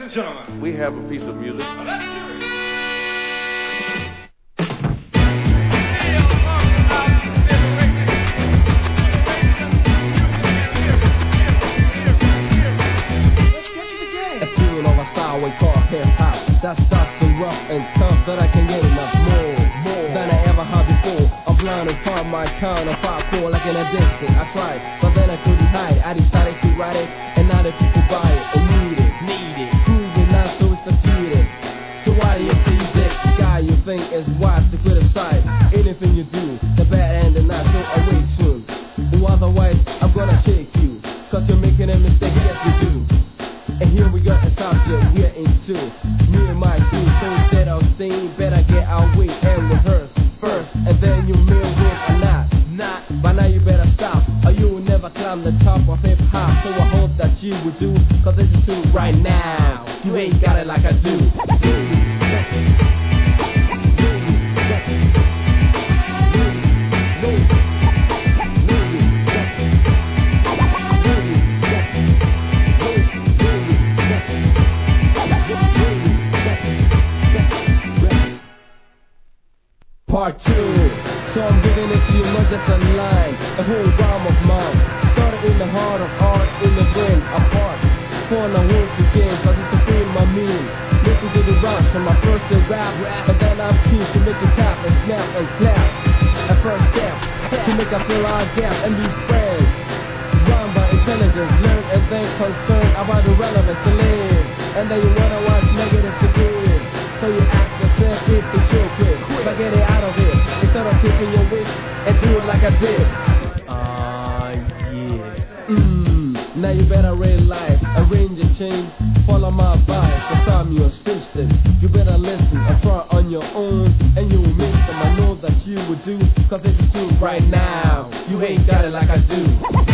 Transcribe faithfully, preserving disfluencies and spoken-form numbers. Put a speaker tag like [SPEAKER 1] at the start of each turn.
[SPEAKER 1] and gentlemen,
[SPEAKER 2] we have a piece of music.
[SPEAKER 1] Well, let's hear it.
[SPEAKER 3] Let's get to the game. A tune of a style we call hip hop. That starts so rough and tough that I can get enough more, more than I ever had before. I'm blind and part my kind of hardcore like an addiction. I tried, but then I couldn't hide. I decided to write it, and now the people buy it and need it, need it. Proving not so succeeded. So why do you say this guy you think is wise to criticize anything you do? The bad end and not so away soon. Or otherwise, I'm gonna shake you, cause you're making a mistake, yes you do. And here we got a subject we're into. Me and my crew, so instead of staying, better get our way and rehearse first, and then you may win or not. Not, but now you better stop, or you will never climb the top of hip hop. So I hope that you will do, cause this is true right now. You ain't got it like I do. Part two, so I'm giving it to you not just a line, a whole rhyme of mine. Started in the heart of art, in the brain, apart. For the whole begin, cause it's a thing my mean. Listen to the rush from my first to rap, and then I'm keen to make it tap and snap and clap. A first step, to make us fill our gap and be friends. Rhyme by intelligence, learn and then concern about the relevance to live. And then you wanna watch negative to give. So you ask yourself if to show quick, but get it out of it, instead of keeping your wish and do it like I did. Ah, uh, yeah. Mmm, now you better realize, arrange and change, follow my advice, cause I'm your assistant. You better listen and try on your own, and you will make them. I know that you will do, cause it's true right now. You ain't got it like I do.